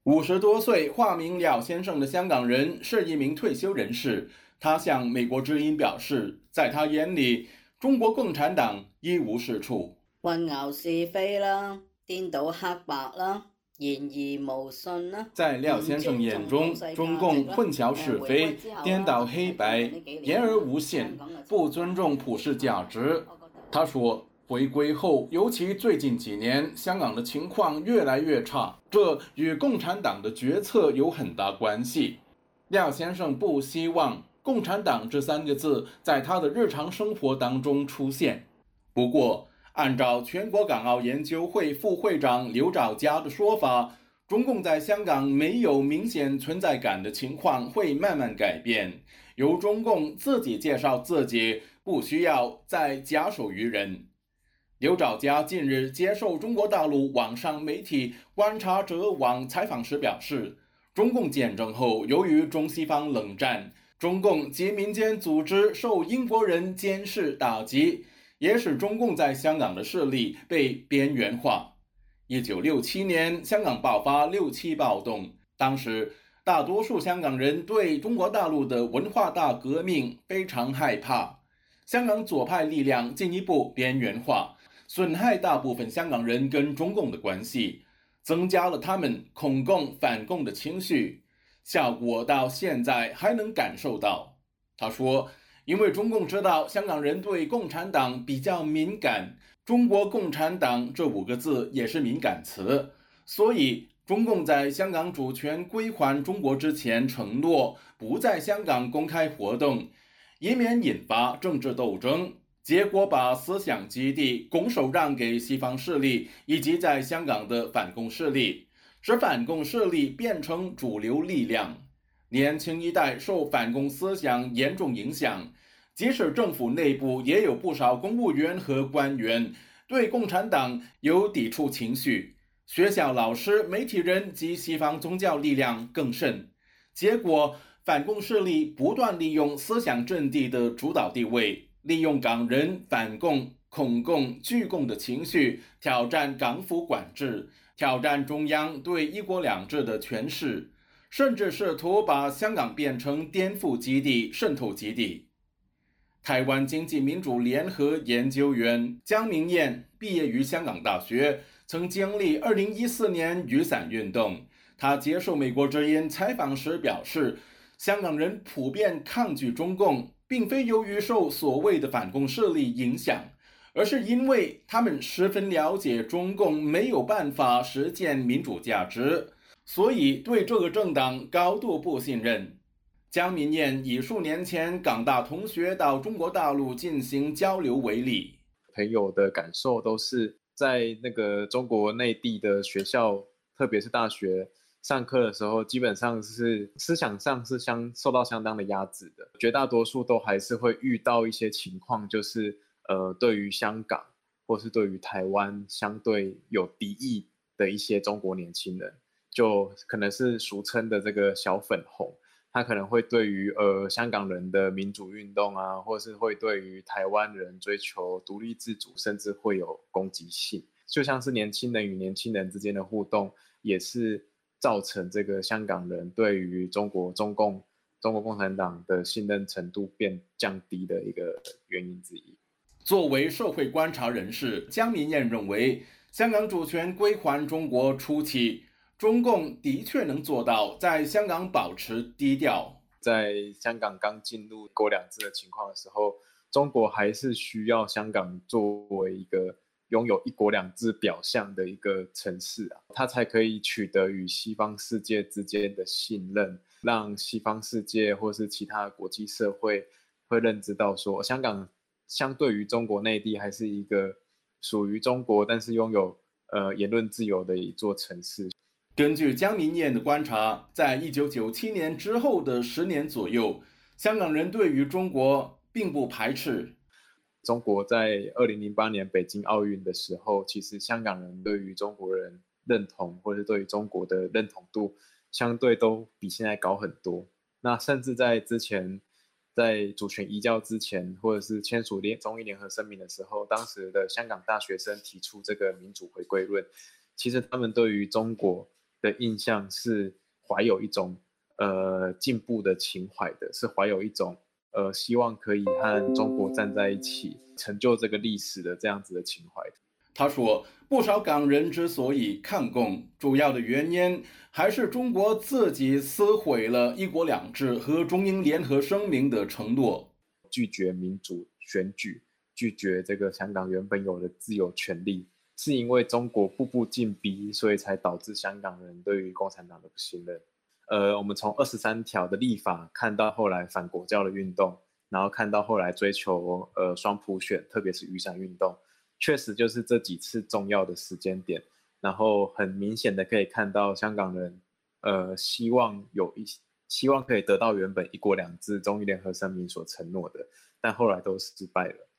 50多岁化名廖先生的香港人是一名退休人士，他向美国之音表示，在他眼里，中国共产党一无是处， 混淆是非啦，顛倒黑白啦，言而無信啦。 在廖先生眼中，中共混淆是非、颠倒黑白、言而无信，不尊重普世价值。他说，回归后，尤其最近几年，香港的情况越来越差，这与共产党的决策有很大关系。廖先生不希望共产党这3个字在他的日常生活当中出现。不过，按照全国港澳研究会副会长刘兆佳的说法，中共在香港没有明显存在感的情况会慢慢改变，由中共自己介绍自己，不需要再假手于人。刘兆佳近日接受中国大陆网上媒体观察者网采访时表示，中共建政后，由于中西方冷战，中共及民间组织受英国人监视打击，也使中共在香港的势力被边缘化。1967年，香港爆发6·7暴动，当时大多数香港人对中国大陆的文化大革命非常害怕，香港左派力量进一步边缘化，损害大部分香港人跟中共的关系，增加了他们恐共反共的情绪，效果到现在还能感受到。他说，因为中共知道香港人对共产党比较敏感，中国共产党这5个字也是敏感词，所以中共在香港主权归还中国之前承诺不在香港公开活动，以免引发政治斗争，结果把思想基地拱手让给西方势力以及在香港的反共势力，使反共势力变成主流力量。年轻一代受反共思想严重影响，即使政府内部也有不少公务员和官员对共产党有抵触情绪，学校老师、媒体人及西方宗教力量更甚。结果，反共势力不断利用思想阵地的主导地位，利用港人反共、恐共、拒共的情绪，挑战港府管制，挑战中央对一国两制的诠释，甚至试图把香港变成颠覆基地、渗透基地。台湾经济民主联合研究员江明燕毕业于香港大学，曾经历2014年雨伞运动。他接受美国之音采访时表示，香港人普遍抗拒中共，并非由于受所谓的反共势力影响，而是因为他们十分了解中共没有办法实践民主价值，所以对这个政党高度不信任。江民燕以数年前港大同学到中国大陆进行交流为例， 朋友的感受都是在那个中国内地的学校，特别是大学上课的时候，基本上是思想上是受到相当的压制的，绝大多数都还是会遇到一些情况，就是对于香港或是对于台湾相对有敌意的一些中国年轻人，就可能是俗称的这个小粉红。他可能会对于香港人的民主运动啊，或是会对于台湾人追求独立自主，甚至会有攻击性。就像是年轻人与年轻人之间的互动，也是造成这个香港人对于中国共产党的信任程度降低的一个原因之一。 作为社会观察人士，江民燕认为，香港主权归还中国初期，中共的确能做到在香港保持低调。 在香港刚进入一国两制的情况的时候，中国还是需要香港作为一个拥有一国两制表象的一个城市啊，它才可以取得与西方世界之间的信任，让西方世界或是其他国际社会会认知到说，香港相对于中国内地还是一个属于中国，但是拥有言论自由的一座城市。 根据江民燕的观察，在1997年之后的10年左右，香港人对于中国并不排斥。 中国在2008年北京奥运的时候，其实香港人对于中国人认同，或者对于中国的认同度，相对都比现在高很多。那甚至在之前，在主权移交之前，或者是签署中英联合声明的时候，当时的香港大学生提出这个民主回归论，其实他们对于中国的印象是怀有一种进步的情怀的，是怀有一种希望可以和中国站在一起，成就这个历史的这样子的情怀。 他说，不少港人之所以抗共，主要的原因还是中国自己撕毁了一国两制和中英联合声明的承诺， 拒绝民主选举，拒绝这个香港原本有的自由权利，是因为中国步步进逼，所以才导致香港人对于共产党的不信任。我们从23条的立法看到后来反国教的运动，然后看到后来追求双普选，特别是雨伞运动，确实就是这几次重要的时间点，然后很明显的可以看到香港人希望可以得到原本一国两制中英联合声明所承诺的，但后来都失败了。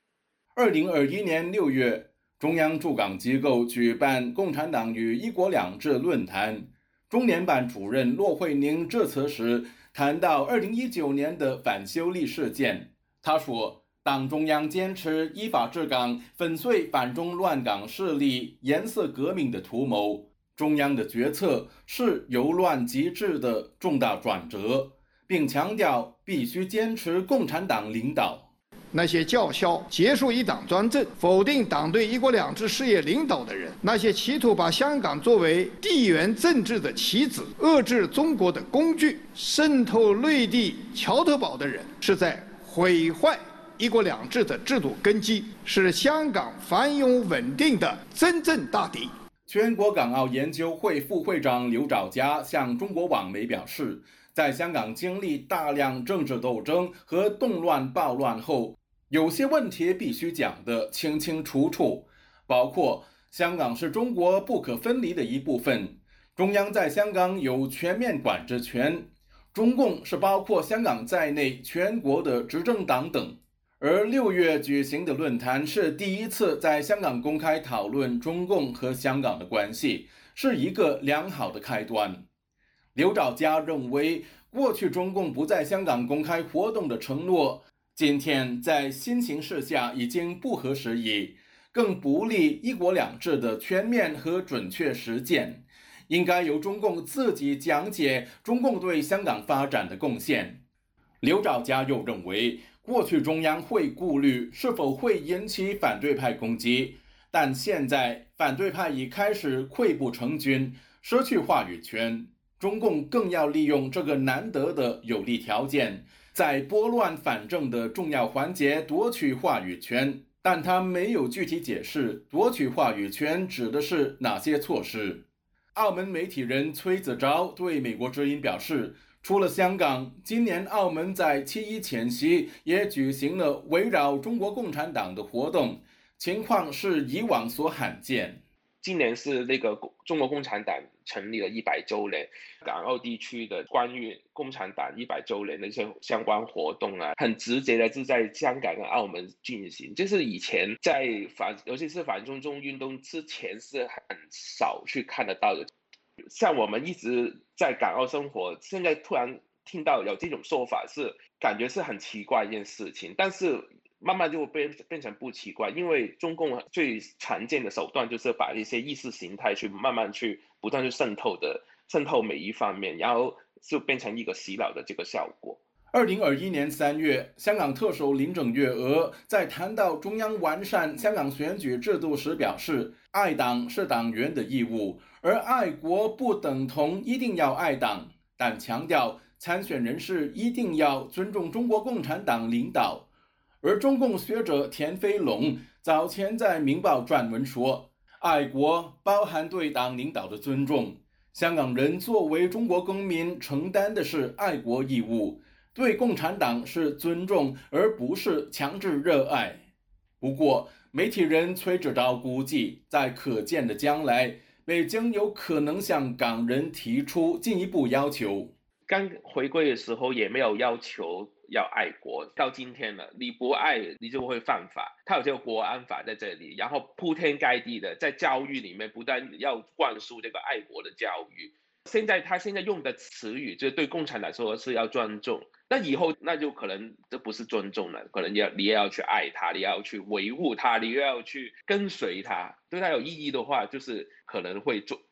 2021年6月，中央驻港机构举办共产党与一国两制论坛，中联办主任骆惠宁致辞时谈到2019年的反修例事件，他说，党中央坚持依法治港，粉碎反中乱港势力颜色革命的图谋。中央的决策是由乱及治的重大转折，并强调必须坚持共产党领导。 那些叫嚣结束一党专政、否定党对一国两制事业领导的人，那些企图把香港作为地缘政治的棋子、遏制中国的工具、渗透内地桥头堡的人，是在毁坏一国两制的制度根基，是香港繁荣稳定的真正大敌。 全国港澳研究会副会长刘兆佳向中国网媒表示，在香港经历大量政治斗争和动乱暴乱后，有些问题必须讲得清清楚楚，包括香港是中国不可分离的一部分，中央在香港有全面管制权，中共是包括香港在内全国的执政党等。而6月举行的论坛是第一次在香港公开讨论中共和香港的关系，是一个良好的开端。刘兆佳认为，过去中共不在香港公开活动的承诺，今天在新形势下已经不合时宜，更不利一国两制的全面和准确实践，应该由中共自己讲解中共对香港发展的贡献。刘兆佳又认为，过去中央会顾虑是否会引起反对派攻击，但现在反对派已开始溃不成军，失去话语权，中共更要利用这个难得的有利条件，在拨乱反正的重要环节夺取话语权，但他没有具体解释夺取话语权指的是哪些措施。澳门媒体人崔子昭对美国之音表示，除了香港，今年澳门在7·1前夕也举行了围绕中国共产党的活动，情况是以往所罕见。 今年是那个中国共产党成立了100周年，港澳地区的关于共产党100周年的一些相关活动啊，很直接的是在香港跟澳门进行。就是以前在尤其是反中共运动之前是很少去看得到的。像我们一直在港澳生活，现在突然听到有这种说法，是感觉是很奇怪一件事情，但是慢慢就变成不奇怪，因为中共最常见的手段就是把一些意识形态去慢慢去不断去渗透每一方面，然后就变成一个洗脑的这个效果。 2021年3月，香港特首林郑月娥在谈到中央完善香港选举制度时表示，爱党是党员的义务，而爱国不等同一定要爱党，但强调参选人士一定要尊重中国共产党领导。而中共学者田飞龙早前在《明报》撰文说，爱国包含对党领导的尊重，香港人作为中国公民承担的是爱国义务，对共产党是尊重，而不是强制热爱。不过，媒体人崔志昭估计，在可见的将来，北京有可能向港人提出进一步要求。 刚回归的时候也没有要求要爱国，到今天了，你不爱你就会犯法，它有这个国安法在这里，然后铺天盖地的在教育里面不但要灌输这个爱国的教育，他现在用的词语就是对共产党说是要尊重，那以后那就可能这不是尊重了，可能你也要去爱他，你也要去维护他，你也要去跟随他，对他有意义的话，就是可能会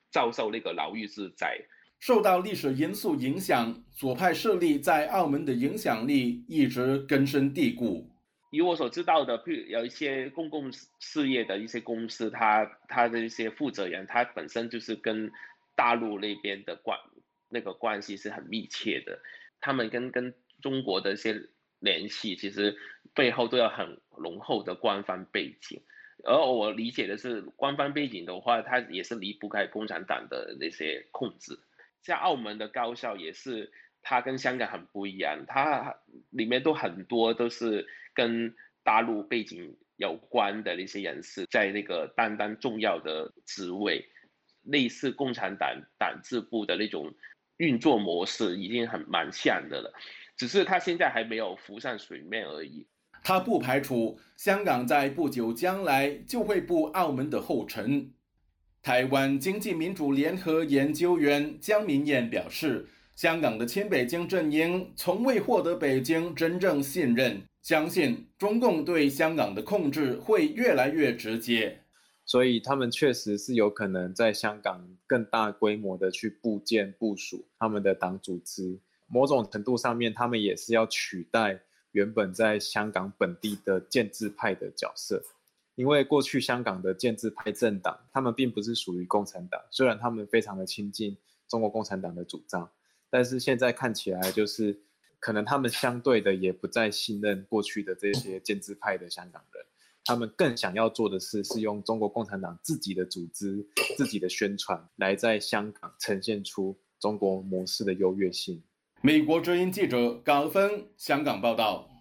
遭受那个牢狱之灾。 受到历史因素影响，左派势力在澳门的影响力一直根深蒂固。 以我所知道的，譬如有一些公共事业的一些公司，他的一些负责人，他本身就是跟大陆那边的关系是很密切的，他们跟中国的一些联系，其实背后都有很浓厚的官方背景。而我理解的是，官方背景的话，它也是离不开共产党的那些控制。像澳门的高校也是，它跟香港很不一样，它里面都很多都是跟大陆背景有关的那些人士，在那个担当重要的职位，类似共产党党支部的那种运作模式已经蛮像的了，只是它现在还没有浮上水面而已。 他不排除香港在不久将来就会步澳门的后尘。台湾经济民主联合研究员江明燕表示，香港的亲北京阵营从未获得北京真正信任，相信中共对香港的控制会越来越直接。 所以他们确实是有可能在香港更大规模的去部署他们的党组织，某种程度上面他们也是要取代原本在香港本地的建制派的角色。因为过去香港的建制派政党，他们并不是属于共产党，虽然他们非常的亲近中国共产党的主张，但是现在看起来就是可能他们相对的也不再信任过去的这些建制派的香港人，他们更想要做的是用中国共产党自己的组织、自己的宣传来在香港呈现出中国模式的优越性。 美国之音记者高芬香港报道。